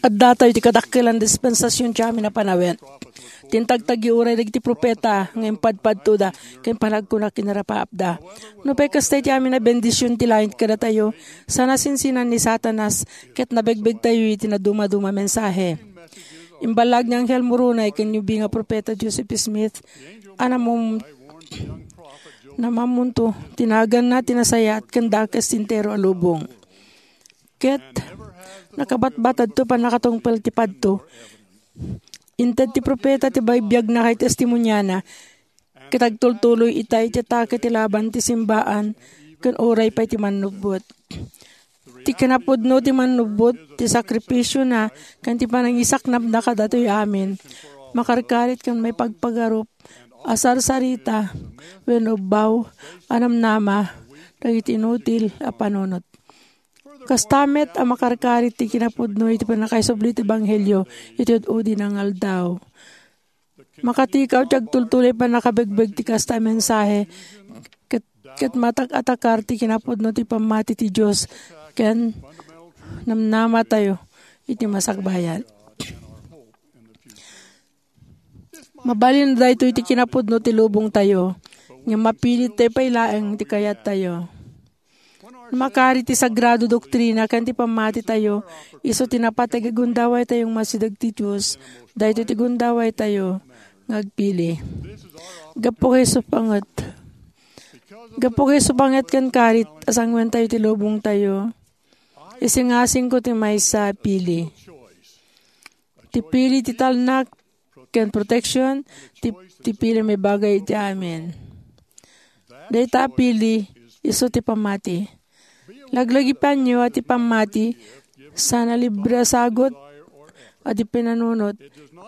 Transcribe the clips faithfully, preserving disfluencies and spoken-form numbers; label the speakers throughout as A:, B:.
A: At datoy ti kadakkelan dispensasyon ti amin na panawin. Tintagtagi uray dagiti propeta ngayon padpadto da ken panagkunak kinarapaapda. No pay kastay ti amin na bendisyon ti langit kada tayo sana sinsinan ni Satanas ket nabegbeg tayo iti na duma-duma mensahe. Imbalag ng Anghel Murunay ken yubi nga propeta Joseph Smith anamom namamunto tinagan na tinasaya at kandakas tintero alubong. Ket nakabatbatad to pa nakatungpel ti padto. Inted ti propeta ti baybiyag na kay testimonyana kitagtultuloy itay ti take ti laban ti simbaan ken oray pay ti manubot. Ti kinapudno ti manubot ti sakripisyo na ken ti panangisaknap na kadatoy amin. Makarkarit ken may pagpagarup asar sarita wenno baw anamnama dagiti inutil a panunot. Kastamet ang makarkarit ti kinapudno iti panakaisubli ti Ebanghelyo iti udi ng aldaw. Makatikaw tiyag tultuloy pa nakabegbeg ti kasta mensahe ket, ket matak-atakar ti kinapudno ti pamati ti Diyos ken namnama tayo iti masakbayan. Mabalin da ito iti kinapudno ti lubong tayo nga mapilit tayo pailaeng ti kayat tayo. Makari ti sagrado doktrina kan ti pamati tayo iso tinapatay gundaway tayong masidag ti Diyos dahito ti gundaway tayo ngagpili. Gapo kay supangat. Gapo kay supangat kan karit asangwen tayo ti lubong tayo. Isingasing ko ti maysa pili. Ti pili ti talnak ken protection ti, ti pili may bagay ti amin. Dahita pili iso ti pamati. Laglagipan nyo at ipamati, sana libre sagot at ipinanunot.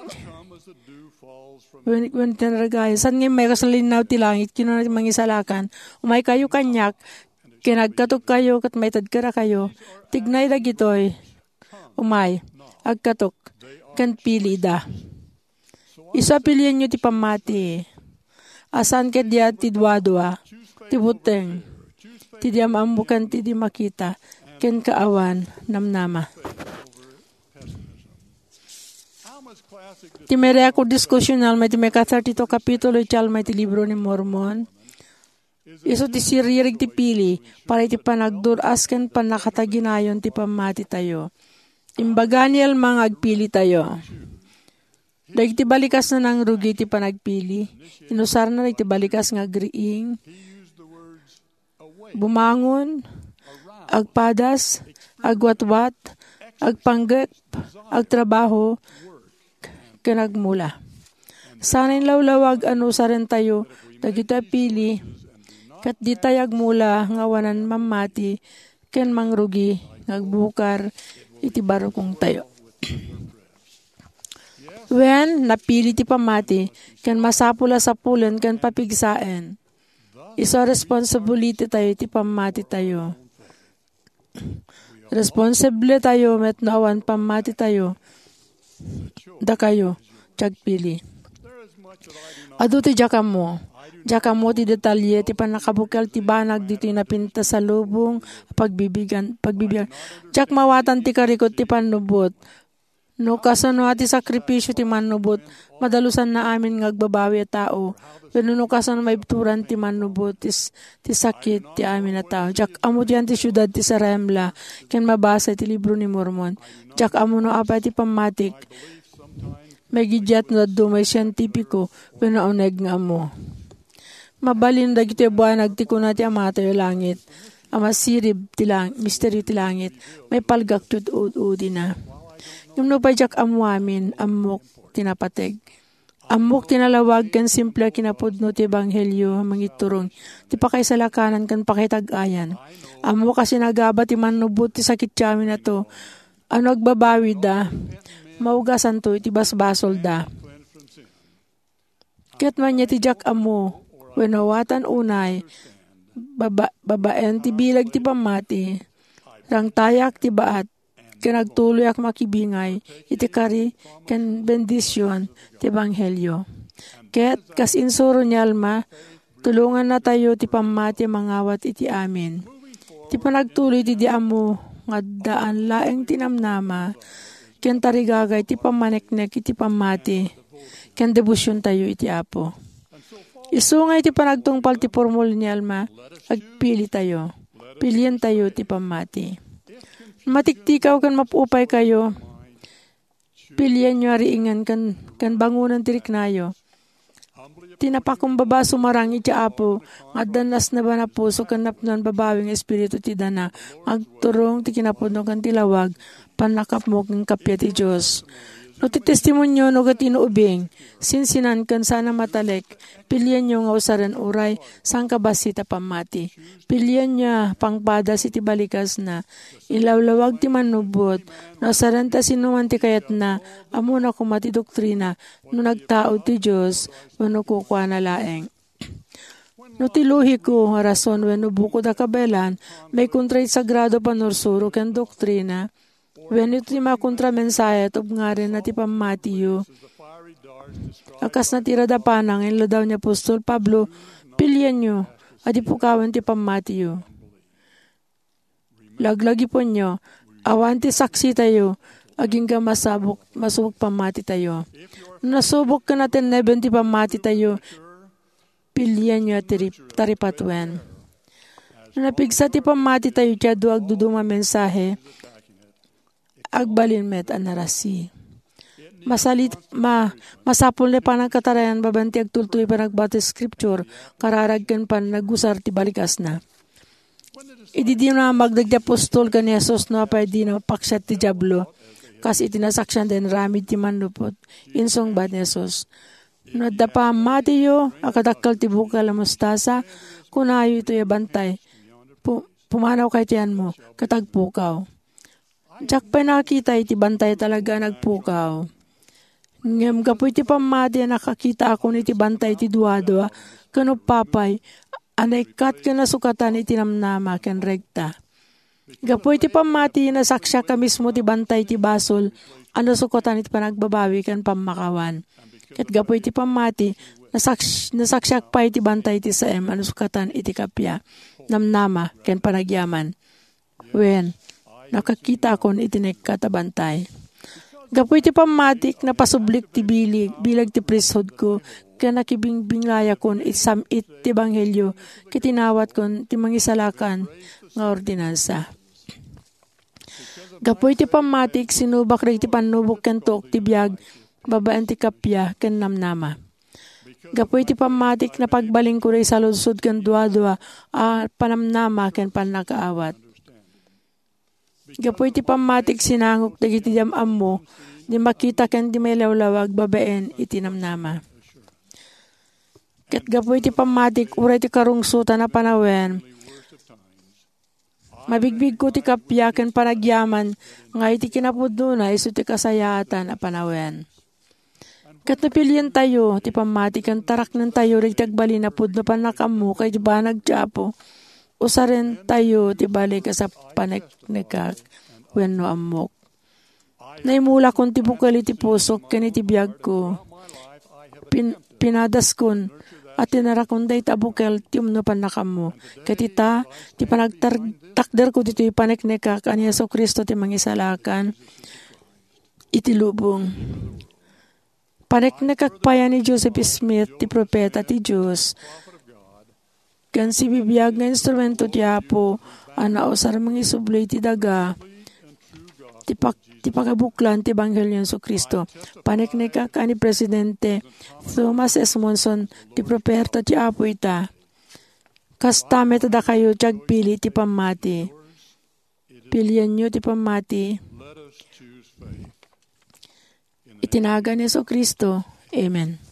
A: When, when tinaragay, san ngayon may kasalinaw ti langit, kinunat mangisalakan, umay kayo kanyak, kinagkatok kayo, kat may tadkara kayo, tignay dagitoy, umay, agkatok, kan pili da. Isa pilihan nyo ti pamati, asan ket diya ti dwadwa, ti buteng, ti di maamukan ti di makita ken kaawan namnama. Ti mere ako diskusyonal may ti may ka-thirty-two kapitulo ityal may ti libro ni Mormon. Iso ti siririg ti pili para iti panagduras ken panakataginayon ti pamati tayo. Imbaganiel mga agpili tayo. Daig ti balikas na nang rugi ti panagpili. Inusar na daig ti balikas nga agriing. Bumangon, agpadas, agwatwat, agpanggep, agtrabaho, kanagmula. Sana'y lawlawag ano sa rin tayo, dagito pili, kat di tayo agmula, ngawanan mamati, ken mangrugi, ngagbukar, iti barukong tayo. When napili ti pamati, ken masapula sa pulen, ken papigsaen, iso responsibility tayo, ti pamati tayo. Responsible tayo, met naawan pamati tayo. Da kayo, tiyag pili. Ado ti jaka mo. Jaka mo ti detalye, ti panakabukal, ti banag, dito napinta sa lubong, pagbibigan, pagbibigan. Jak mawatan ti karikot, ti panubot. No kasano ati sakripisyo ti manubot, madalusan na amin ngagbabawi a tao. Pero no kasano may bituran ti manubot, tis, ti sakit ti amin na tao. Jak amo diyan ti syudad ti Saremla, ken mabasa ti libro ni Mormon. Jak amo no apa ti pamatik, may gidyat no dumay siyentipiko, pero nauneg nga amo. Mabalin dagiti buwan nagtikuna ti ama tayo langit, ama sirib ti langit, misteryo ti langit, may palgaktud-ud-udi na. Yung nupajak amuamin, amok tinapateg. Amok tinalawag kan simple kinapudno ti Ebanghelyo mangiturong. Ti pakaisalakanan kan pakitag-ayan. Amok kasi nagaba ti manubot ti sakit tiyamin na to. Ano agbabawi da? Maugasan to iti basbasol da. Ket man niya ti jak amo. Wenawatan unay. Baba, babaen ti bilag ti pamati. Rang tayak ti baat. Kinagtuloy ak makibingay, iti kari, ken bendisyon, ti Ebanghelyo. Ket, kas insuro ni Alma, tulungan na tayo ti pamati mangawat iti amin. Ti panagtuloy ti di amo, nga daan laeng tinamnama, ken tarigagay iti pamaneknek iti pamati, ken debusyon tayo iti Apo. Isungay iti panagtungpal ti formula ni Alma, agpili tayo. Pilihan tayo ti pamati. Matiktikaw kan mapupay kayo, pilihan nyo ariingan kan, kan bangunan tiriknayo. Tinapakumbaba sumarang iti Apo, at danas na ba na puso kan napnon babawing espiritu ti dana, agturong ti kinapudno kan tilawag, panakap mo kang kapya ti Diyos. No ti testimonyo no gatino ubing, sinsinan kan sana matalek, pilihan nyo nga usaran uray, sang kabasita pamati. Pilihan niya pangpada si ti balikas na, ilawlawag ti manubot, no usaran ta sinuman ti kayat na, amo na kumati doktrina, no nagtao ti Diyos, wano kukwa na laeng. No tiluhi ko, rason wano buko da kabelan, may kontray sagrado panursuro ken doktrina, when ito ti makontra mensahe, tub nga rin na ti pamatiyo. Akas na tira da panang, ilo daw niya Apostol Pablo, pilihan nyo, adi pukawan ti pamatiyo. Laglagi po nyo, awan ti saksi tayo, aging ka masabok, masubok pamati tayo. Nasubok ka natin neben ti pamati tayo, pilihan nyo at taripatwen. Napigsa ti pamati tayo, tiya duag duduma mensahe, agbalin met anarasi. Masalit, ma, masapul ni panang katarayan, babanti agtultuy pa nagbati scripture, kararagkan pan nagusar ti balikas na. Idi di na magdag ti apostol ka ni Jesus no apay di na paksat ti Diablo, kasi itinasaksyan din ramid ti manupot, insong ba ni Jesus. No dapa matiyo, akadakal ti bukal mustasa, kunayo ito bantay, pumanaw kay tiyan mo, katagpukaw. Diyak pa nakita iti bantay talaga nagpukaw. Ngem kapoy iti pamati nakakita ako iti bantay iti duwa-duwa, kano papay, anay kat ka nasukatan iti namnama ken regta. Kapoy iti pamati nasaksya ka mismo ti bantay iti basol, ano sukatan iti panagbabawi ken pamakawan. Ket kapoy iti pamati, nasaks, nasaksak pa iti bantay iti saem, ano sukatan iti kapya, namnama ken panagyaman. Wen, nakakita akon itinek katabantay. Gapoy ti pamatik na pasublik ti bilig, bilag ti priesthood ko, kaya nakibingbingaya kon isam it ti banghelyo, kitinawat kon ti mangisalakan nga ordinansa. Gapoy ti pamatik sinubak rin ti panubok kentok ti biyag, babaan ti kapya ken namnama. Gapoy ti pamatik na pagbaling ko rin sa ludsud ken dua-dua, a panamnama ken panakaawat. Gapoy ti pamatik sinangok dagiti damam mo, di makita ken di may lawlawag babaen iti namnama. Ket gapoy ti pamatik uray ti karungsuta na panawen, mabigbig ko ti kapya ken panagyaman, nga iti kinapudno na iso ti kasayaatan a panawen. Ket napilian tayo, ti pamatik ken tarak ng tayo rin tagbali na pudno panakamu kay di ba nagtiapo, usaren tayo ti balik sa paneknekak wenno amok. Naimula kon ti bukal iti pusok ken iti biyag ko. Pin, pinadas kon at tinarakon day tabukal ti umno panakam mo. Katita ti panagtakder ko dito ipaneknekak ani Yesu Kristo ti mangisalakan iti lubong. Paneknekak pa yan ni Joseph Smith ti propeta ti Diyos. Kan si bibiyag nga instrumento ti Apo, ana usar mangisubli ti daga, ti, pak, ti pagabuklan ti Ebanghelyo ni Kristo. Panekneka ka ni Presidente Thomas S. Monson, ti propeta ti Apo ita. Kastame tada kayo tiyagpili ti pamati. Pilihan nyo ti pamati. Itinaga ni Kristo. Amen.